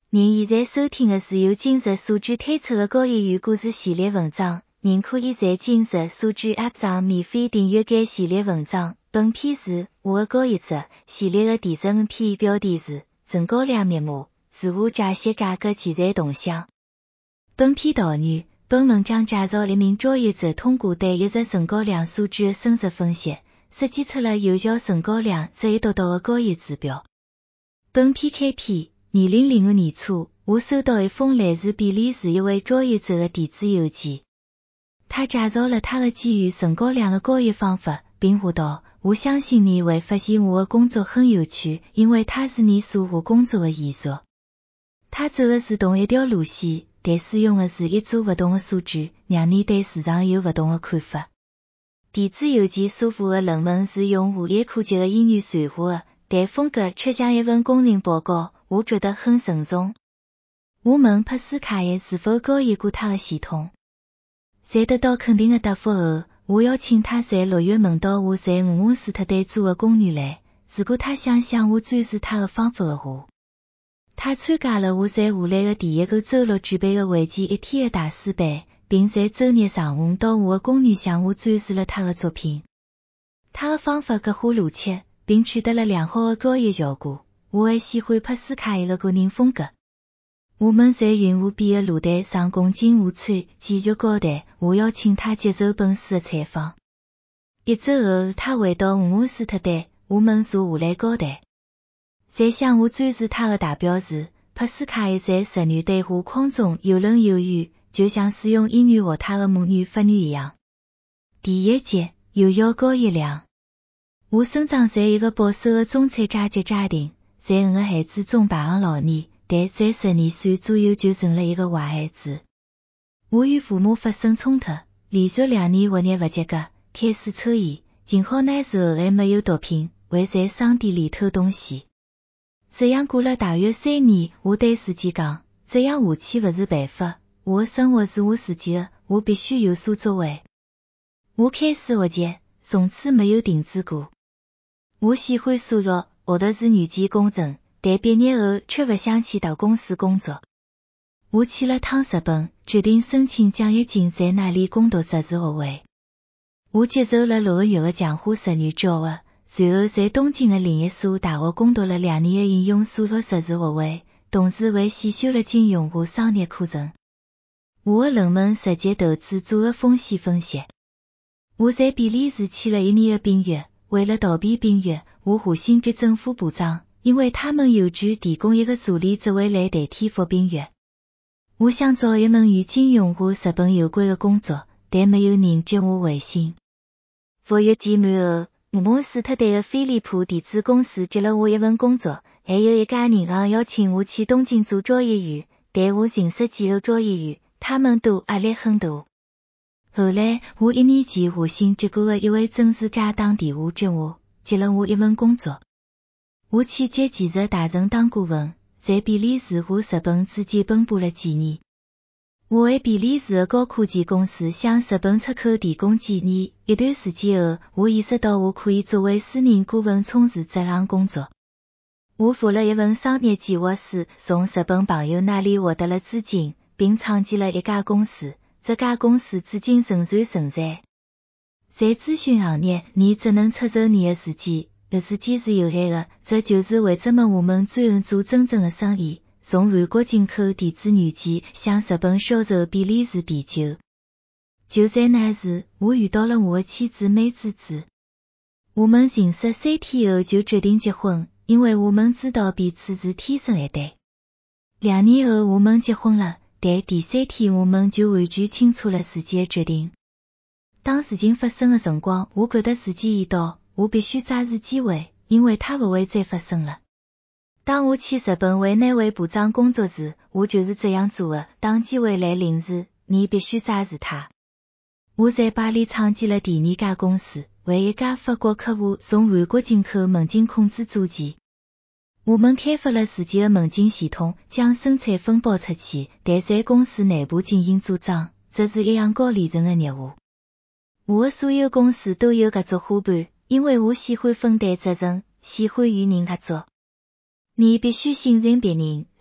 您现在收听的是由今日数据推出的高业余故事系列文章，您可以在今日数据 App 上免费订阅该系列文章。本篇是我的高一则系列的第15篇，标题是陈高粱密码，自我解析改革取材动向。本篇导语，本文将介绍一名交易者通过对一只陈高粱数据的深入分析，设计出了有效陈高粱值得达到的交易指标。本篇开篇。2005年初，我收到一封来自比利时一位交易者的电子邮件。他介绍了他的基于陈高粱的交易方法，并话道：“我相信你会发现我的工作很有趣，因为它是你属下工作的延续。”他走的是同一条路线，但使用的是一组不同的数据，让你对市场有不同的看法。电子邮件所附的论文是用户一科级的英语传话的，但风格却像一份工人报告。我觉得很慎重。我问帕斯卡耶是否交易过他的系统，在得到肯定的答复后，我邀请他在6月问到我在俄罗斯特队做的公寓来，如果他想向我展示他的方法的话。他参加了我在荷兰的第一个周六举办的为期1天的大师班，并在周日上午到我的公寓向我展示了他的作品。他的方法格化逻辑，并取得了良好的交易效果。我还喜欢帕斯卡伊的个人风格。我们在云湖边的露台上共进午餐，继续交谈。我邀请他接受本市的采访。1周后，他回到俄罗斯特队，我们坐下来交谈。在向我展示他的大标时，帕斯卡伊在10语对话框中游刃有余，就像使用英语和他的母语法语一样。第1节，有效交易量。我生长在一个保守的中产阶级家庭。在5个孩子中排行老二，但在12岁左右就成了一个坏孩子。我与父母发生冲突，连续2年学业不及格，开始抽烟，幸好那时候还没有毒品，会在商店里偷东西。这样过了大约3年，我对自己讲，这样下去不是办法，我的生活是我自己的，我必须有所作为。我开始学习，从此没有停止过。我喜欢数学，学的是软件工程，但毕业后却不想去大公司工作。我去了趟日本，决定申请奖学金在那里攻读硕士学位。我接受了6个月的强化日语教学，随后在东京的另一所大学攻读了2年的应用数学硕士学位，同时为选修了金融和商业课程。我的论文涉及投资组合风险分析。我在比利时去了1年的冰月。为了逃避冰月，我下信给政府部长，因为他们有权提供一个助理职位来代替服冰月。我想找一门与金融和日本有关的工作，但没有人接我回信。服役期满后，俄罗斯特队的飞利浦电子公司接了我一份工作，还有一家银行邀请我去东京做交易员，但我寻实际的交易员，他们都压力很大。后来，我1年前下信接过的一位政治家打电话接我，接了我一份工作。我去接技术大臣当顾问，在比利时和日本之间奔波了几年。我为比利时的高科技公司向日本出口提供建议，一段时间后，我意识到我可以作为私人顾问从事这项工作。我发了一份商业计划书，从日本朋友那里获得了资金，并创建了一家公司。这家公司至今仍然存在。在咨询行业，你只能出售你的时间，而时间是有限的，这就是为什么我们专门做真正的生意，从韩国进口电子软件，向日本销售比利时啤酒。就在那时，我遇到了我的妻子美滋滋。我们认识3天后就决定结婚，因为我们知道彼此是天生一对。2年后我们结婚了。但第3天我们就完全清楚了自己的决定。当事情发生的辰光，我觉得时间已到，我必须抓住机会，因为它不会再发生了。当我去日本为那位部长工作时，我就是这样做的。当机会来临时，你必须抓住它。我在巴黎创建了第2家公司，为一家法国客户从韩国进口门禁控制组件。我们开发了自己的门禁系统，将生产分包出去，但在公司内部进行组装，这是一项高利润的业务。我的所有公司都有合作伙伴，因为我喜欢分担责任，喜欢与人合作。你必须信任别人，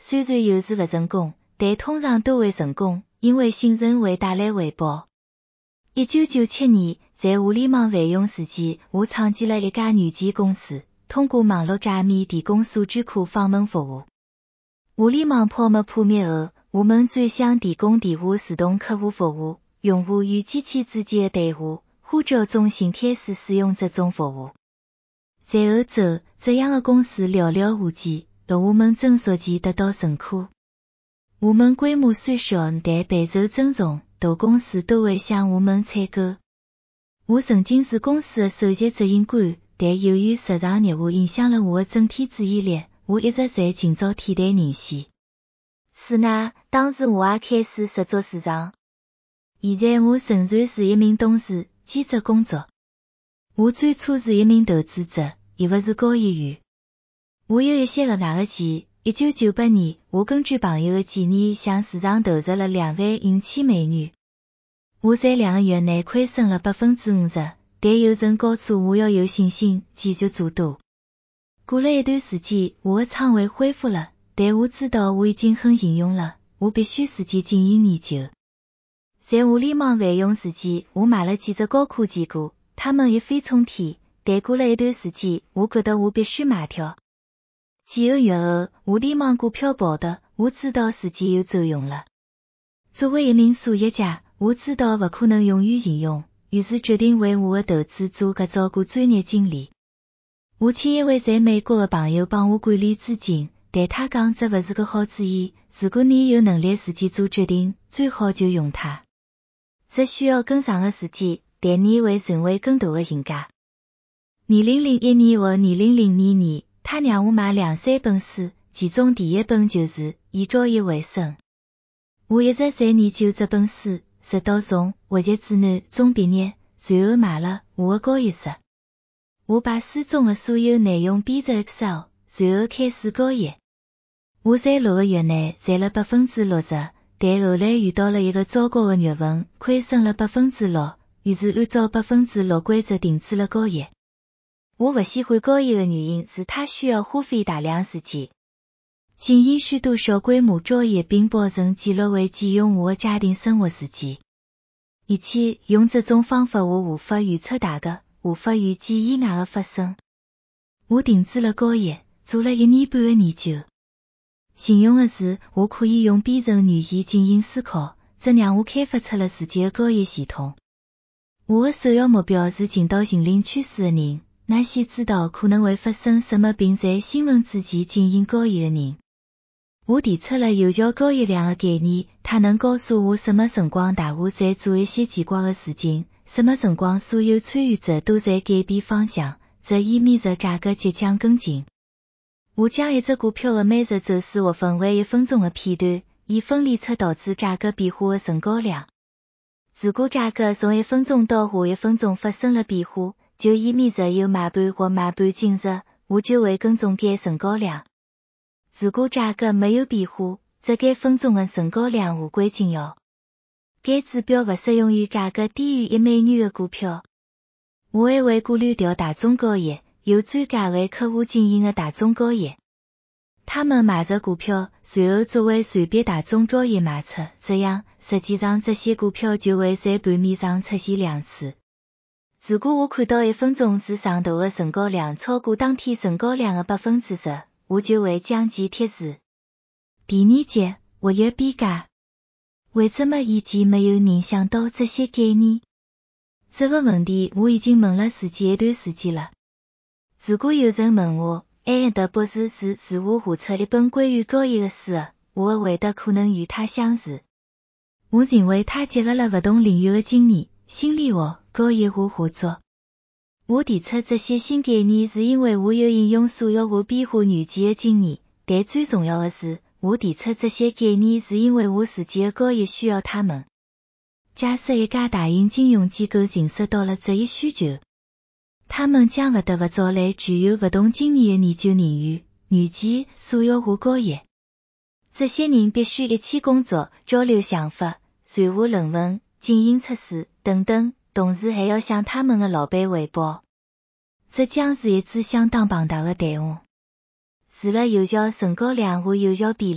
虽然有时不成功，但通常都会成功，因为信任会带来回报。1997年，在互联网繁荣时期，我创建了一家软件公司，通过网络界面提供数据库访问服务。互联网泡沫破灭后，我们转向提供电话自动客户服务，用户与机器之间的对话，呼叫中心开始使用这种服务。在欧洲，这样的公司寥寥无几，而我们正逐渐得到认可。我们规模虽小，但备受尊重，大公司都会向我们采购。我曾经是公司的首席执行官，但由于市场热化影响了我的整体注意力，我一直在寻找替代人选。此外，当时我也开始涉足市场。现在我仍然是一名董事，兼职工作。我最初是一名投资者，而不是交易员。我有一些额外的钱。1998年，我根据朋友的建议向市场投入了$25,000。我在2个月内亏损了50%，但有人告诉我要有信心，继续做多。过了一段时间，我的仓位恢复了，但我知道我已经很幸运了，我必须自己进行研究。在互联网繁荣时期，我买了几只高科技股，它们一飞冲天，但过了一段时间，我觉得我必须卖掉。几个月后，互联网股票暴跌，我知道时间又走运了。作为一名数学家，我知道不可能永远幸运，于是决定为我的投资做个照顾专业经理。我请一位在美国的朋友帮我管理资金，但他讲这不是个好主意，如果你有能力自己做决定，最好就用它。这需要更长的时间，但你会成为更大的赢家。2001年或2002年，他让我买2-3本书，其中第一本就是《以交易为生》。我一直在研究这本书，直到从国际指南中毕业，随后买了我的交易术。我把书中的所有内容编成 Excel， 随后开始交易。我在6个月内赚了60%，但后来遇到了一个糟糕的月份，亏损了6%，于是按照6%规则停止了交易。我不喜欢交易的原因是它需要花费大量时间。进行许多小规模交易并保证记录会占用我的家庭生活时间。而且用这种方法我无法预测大的，无法预计意外的发生。我停止了交易，做了1年半的研究。幸运的是，我可以用编程语言进行思考，这让我开发出了自己的交易系统。我的首要目标是进到引领趋势的人，那些知道可能会发生什么并在新闻之前进行交易的人。我提出了有效交易量的概念，它能告诉我什么辰光大户在做一些奇怪的事情，什么辰光所有参与者都在改变方向，这意味着价格即将跟进。我将一只股票的每日走势划分为1分钟的片段，以分离出导致价格变化的成交量。如果价格从1分钟到下1分钟发生了变化，就意味着有买盘或卖盘进入，我就会跟踪该成交量。如果价格没有变化，则该分钟的成交量无关紧要。该指标不适用于价格低于$1的股票。我还会过滤掉大宗交易，由专家为客户进行的大宗交易。他们买入股票，随后作为随便大宗交易卖出，这样实际上这些股票就会在盘面上出现两次。如果我看到1分钟市上头的成交量超过当天成交量的10%，我就会将其贴市。第2节，活跃变价。为什么以前没有人想到这些概念？这个问题我已经问了自己一段时间了。如果有人问我，埃恩德博士是如何画出一本关于交易的书的，我的回答可能与他相似。我认为他结合了不同领域的经验，心理学、交易和合作。我提出这些新概念是因为我有应用数学和变化软件的经验，但最重要的是，我提出这些概念是因为我自己的交易需要它们。假设一家大型金融机构认识到了这一需求，他们将不得不找来具有不同经验的研究人员、软件、数学和交易。这些人必须一起工作，交流想法，传播论文，进行测试等等，同时还要向他们的老板汇报。这将是一支相当庞大的队伍。除了有效成交量和有效比例，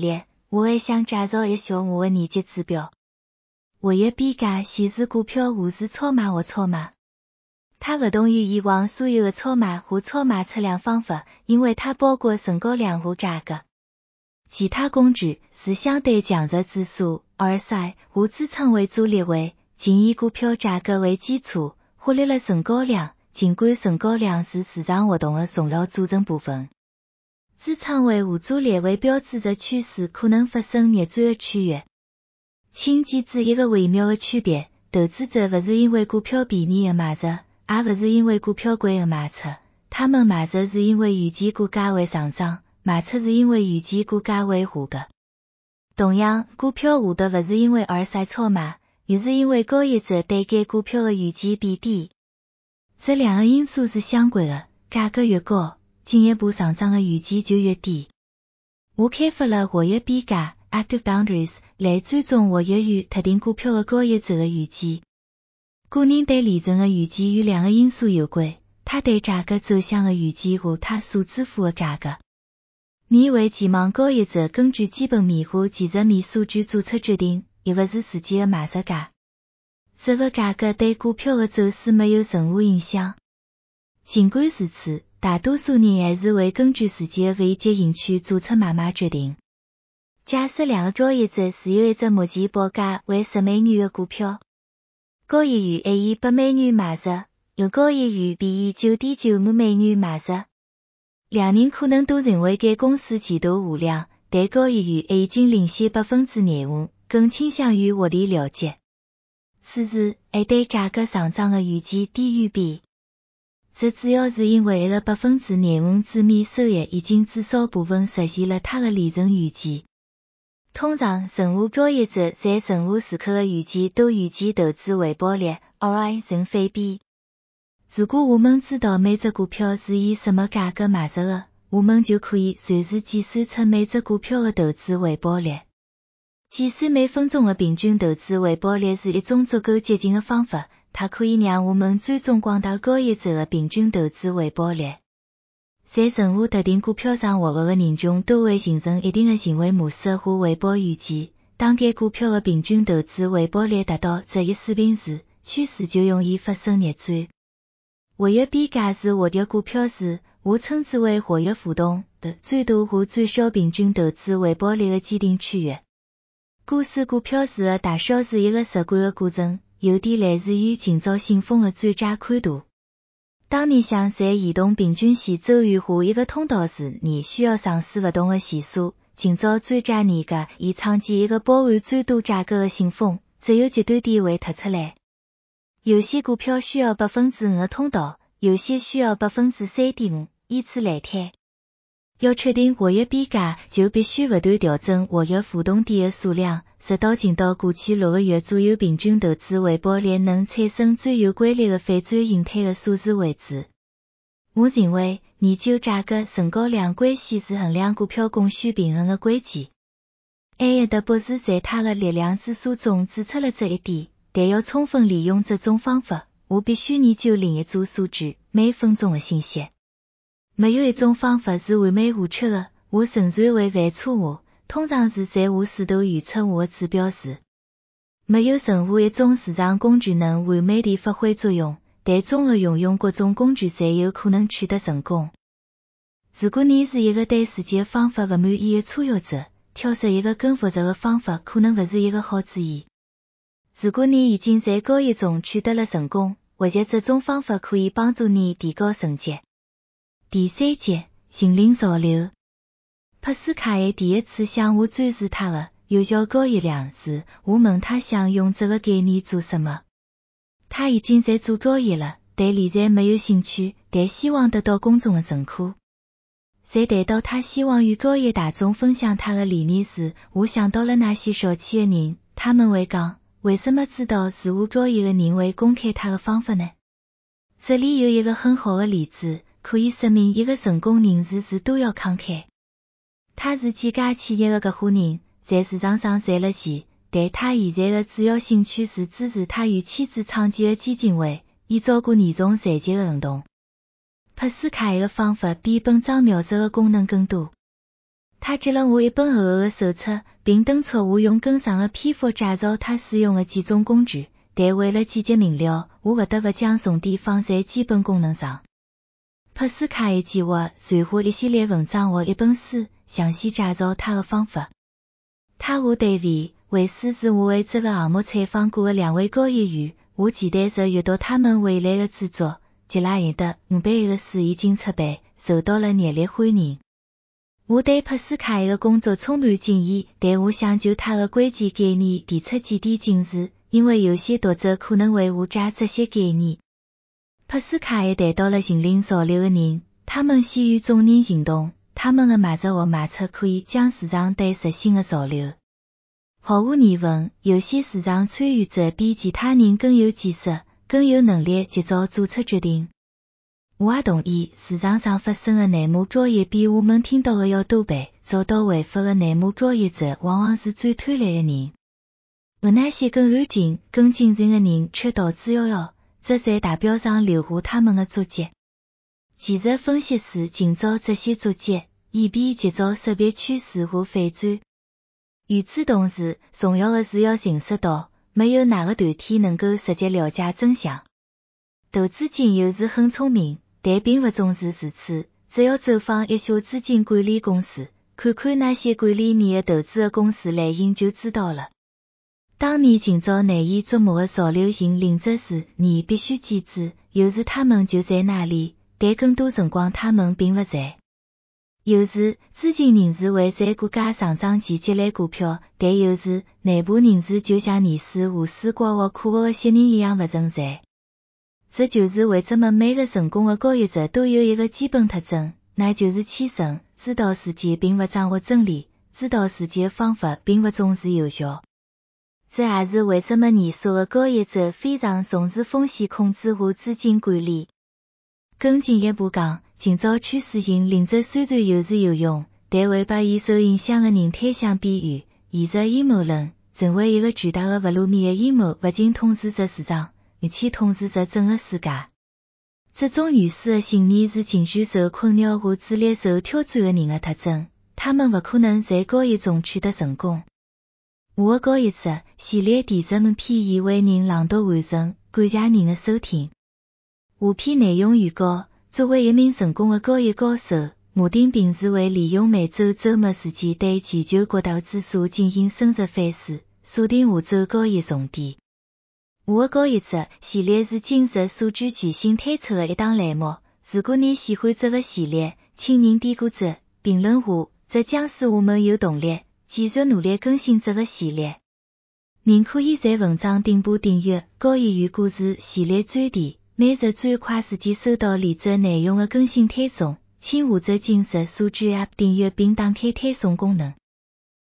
我还想介绍一下我的年级指标。我的比价显示股票无是超卖或超卖。它不同于以往所有的超卖和超卖测量方法，因为它包括成交量和价格。其他工具是相对强弱指数 RSI 和支撑为阻力位，仅以股票价格为基础，忽略了成交量，尽管成交量是市场活动的重要组成部分。支撑位和阻力位标志着趋势可能发生逆转的区域。请记住一个微妙的区别，投资者不是因为股票便宜而买入，也不是因为股票贵而卖出，他们买入是因为预期股价会上涨，卖出是因为预期股价会下跌。同样，股票下跌不是因为RSI超卖，又是因为交易者对该股票的预期变低。这两个因素是相关的，价格越高，进一步上涨的预期就越低。我开发了活跃比价 Active Boundaries 来追踪活跃于特定股票的交易者的预期。个人对利润的预期与两个因素有关，他对价格走向的预期和他所支付的价格。你为期望交易者根据基本面和技术面数据做出决定，而不是自己的卖出价。这个价格对股票的走势没有任何影响。尽管如此，大多数人还是会根据自己的危机兴趣做出买卖决定。假设两个交易者持有一只目前报价为10美元的股票，交易员 A 以8美元买入，而交易员 B 以 9.95 美元买入。两人可能都认为该公司前途无量，但交易员 A 已经领先 5%， 更倾向于获利了结。此时 A 对价格上涨的预期低于 B。这主要是因为 A 的 5% 资面收益已经至少部分实现了他的利润预期。通常，任何交易者在任何时刻的预期都预期投资回报率 ROI 乘非 B。如果我们知道每只股票是以什么价格买入的，我们就可以随时计算出每只股票的投资回报率。计算每分钟的平均投资回报率是一种足够接近的方法，它可以让我们追踪广大交易者的平均投资回报率。在任何特定股票上活跃的人群都会形成一定的行为模式和回报预期。当该股票的平均投资回报率达到这一水平时，趋势就容易发生逆转。活跃比价是获得股票时，我称之为活跃浮动的最大和最小平均投资回报率的既定区域。估算股票时的大小是一个直观的过程，有点类似于今朝信封的最佳宽度。当你想在移动平均线周围画一个通道时，你需要尝试不同的线索，今朝最佳价格以创建一个包含最大价格的信封，只有极端点会凸出来。有些股票需要 5% 的通道，有些需要 3.5%， 以此类推。要确定活跃比价，就必须不断调整活跃浮动点的数量，直到进到过去6个月左右平均投资回报率能产生最有规律的反转形态的数字为止。我认为，研究价格成交量关系是衡量股票供需平衡的关键。艾耶德博士在他的力量之书中指出了这一点，但要充分利用这种方法，我必须研究另一组数据，每分钟的信息。没有一种方法是完美无缺的，我仍然会犯错误，通常是在我试图预测我的指标时。没有任何一种市场工具能完美地发挥作用，但综合运用各种工具才有可能取得成功。如果你是一个对自己的方法不满意的初学者，挑选一个更复杂的方法可能不是一个好主意。如果你已经在交易中取得了成功，或者这种方法可以帮助你提高成绩。第3节，心灵潮流。帕斯卡耶第一次向我展示他的有效交易量时，我问他想用这个概念做什么。他已经在做交易了，对理财没有兴趣，但希望得到公众的认可。在谈到他希望与交易大众分享他的理念时，我想到了那些小气的人，他们会讲，为什么知道如何交易的人会公开他的方法呢？这里有一个很好的例子，可以说明一个成功人士是多要慷慨。他是几家企业的合伙人，在市场上赚了钱，但他现在的主要兴趣是支持他与妻子创建的基金会，以照顾严重残疾的儿童。帕斯卡的方法比本章描述的功能更多。 他给了我一本厚厚的手册，并敦促我用更长的篇幅介绍他使用的几种工具，但为了简洁明了，我不得不将重点放在基本功能上。帕斯卡也计划传下一系列文章和一本书，详细介绍他的方法。他和戴维·韦斯是我为这个项目采访过的2位高研员，我期待着阅读他们未来的著作。吉拉伊的500的书已经出版，受到了热烈欢迎。我对帕斯卡的工作充满敬意，但我想就他的关键概念提出几点警示，因为有些读者可能会误解这些概念。帕斯卡也谈到了引领潮流的人，他们先于众人行动，他们的卖出或卖出可以将市场带入新的潮流。毫无疑问，有些市场参与者比其他人更有见识，更有能力及早做出决定。我也同意，市场上发生的内幕交易比我们听到的要多倍。遭到回复的内幕交易者往往是最贪婪的人，而那些更安静、更谨慎的人却逃之夭夭，这在大表上留下他们的足迹。技术分析师寻找这些足迹，以便及早识别趋势和反转。与此同时，重要的是要认识到，没有哪个团体能够直接了解真相。投资金有时很聪明，但并不总是如此。只要走访一些资金管理公司，看看那些管理你的投资的公司类型就知道了。当你寻找难以捉摸的潮流引领者时，你必须记住，有时他们就在那里，但更多辰光他们并不在。有时，知情人士会在股价上涨前积累股票，但有时，内部人士就像年书和书刮或可恶的新人一样不存在。这就是为什么每个成功的交易者都有一个基本特征，那就是谦逊，知道自己并不掌握真理，知道自己的方法并不总是有效。这也是为什么年数的交易者非常重视风险控制和资金管理。更进一步讲，今朝趋势引领者虽然有时有用，但会把伊受影响的人推向边缘。现实阴谋论成为一个巨大的不露面的阴谋，不仅统治着市场，而且统治着整个世界。这种原始的信念是情绪受困扰和智力受挑战的人的特征，他们不可能在交易中取得成功。我的交易者系列第10篇已为您朗读完成，感谢您的收听。下篇内容预告：作为一名成功的交易高手，马丁平时会利用每周周末时间对全球各大指数进行深入反思，锁定下周交易重点。我的交易者系列是今日数据全新推出的一档栏目。如果你喜欢这个系列，请您点个赞、评论下，这将使我们有动力继续努力更新这个系列。您可以在文章顶部订阅交易员故事系列专题，每日最快时间收到连续内容的更新推送。请下载今日数据 App 订阅并打开推送功能。